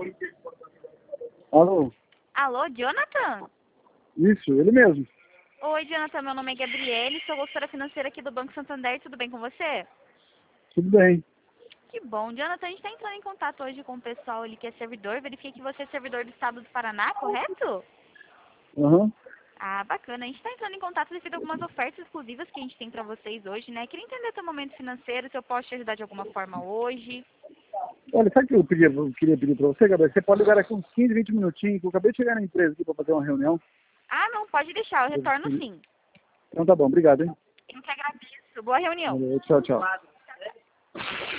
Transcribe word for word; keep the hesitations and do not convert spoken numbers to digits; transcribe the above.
Alô? Alô, Jonathan? Isso, ele mesmo. Oi, Jonathan, meu nome é Gabriele, sou consultora financeira aqui do Banco Santander, tudo bem com você? Tudo bem. Que bom. Jonathan, a gente está entrando em contato hoje com o pessoal ali que é servidor, verifiquei que você é servidor do estado do Paraná, correto? Aham. Ah, bacana. A gente está entrando em contato devido a algumas ofertas exclusivas que a gente tem para vocês hoje, né? Queria entender seu momento financeiro, se eu posso te ajudar de alguma forma hoje. Olha, sabe o que eu, pedia, eu queria pedir para você, Gabriel? Você pode ligar aqui uns quinze, vinte minutinhos, que eu acabei de chegar na empresa aqui para fazer uma reunião. Ah, não, pode deixar, eu retorno sim. Então tá bom, obrigado, hein? Eu que agradeço. Boa reunião. Valeu, tchau, tchau.